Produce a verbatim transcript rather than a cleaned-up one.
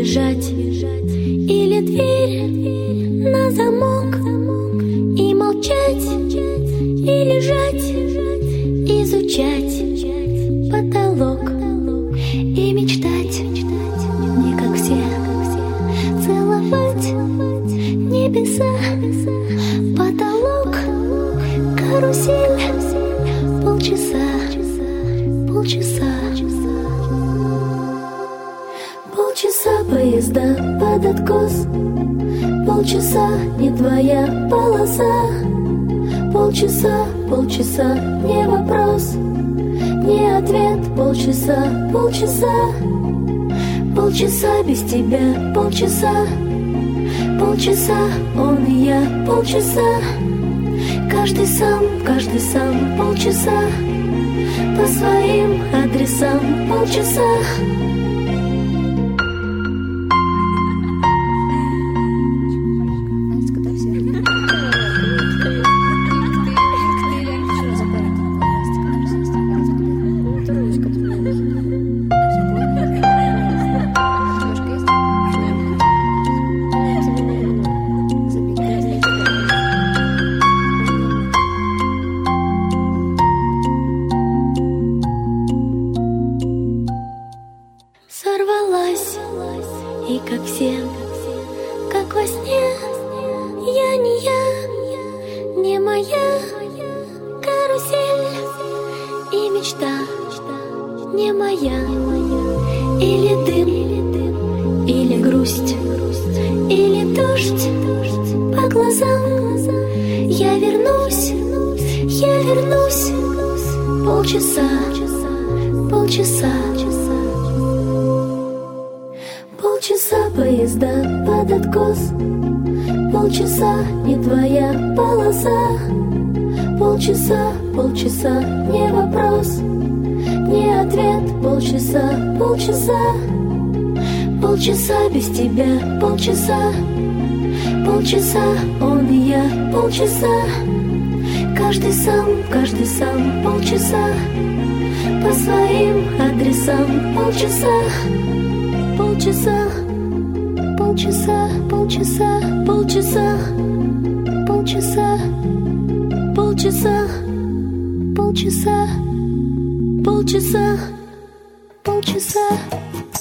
убежать, или дверь на замок, и молчать, и лежать, изучать потолок и мечтать, не как все, целовать небеса, потолок, карусель, полчаса, полчаса, полчаса поезда под откос, полчаса не твоя полоса, полчаса, полчаса не вопрос, не ответ, полчаса, полчаса, полчаса без тебя, полчаса, полчаса он и я, полчаса, каждый сам, каждый сам, полчаса, по своим адресам, полчаса. Сорвалась, и как все, как во сне, я не я, не моя карусель, и мечта не моя, или дым, или грусть, или дождь по глазам. Я вернусь, я вернусь, полчаса, полчаса. Полчаса поезда под откос, полчаса не твоя полоса, полчаса, полчаса не вопрос, не ответ, полчаса, полчаса, полчаса без тебя, полчаса, полчаса он и я, полчаса, каждый сам, каждый сам, полчаса, по своим адресам, полчаса. Полчаса, полчаса, полчаса, полчаса, полчаса, полчаса, полчаса, полчаса, полчаса.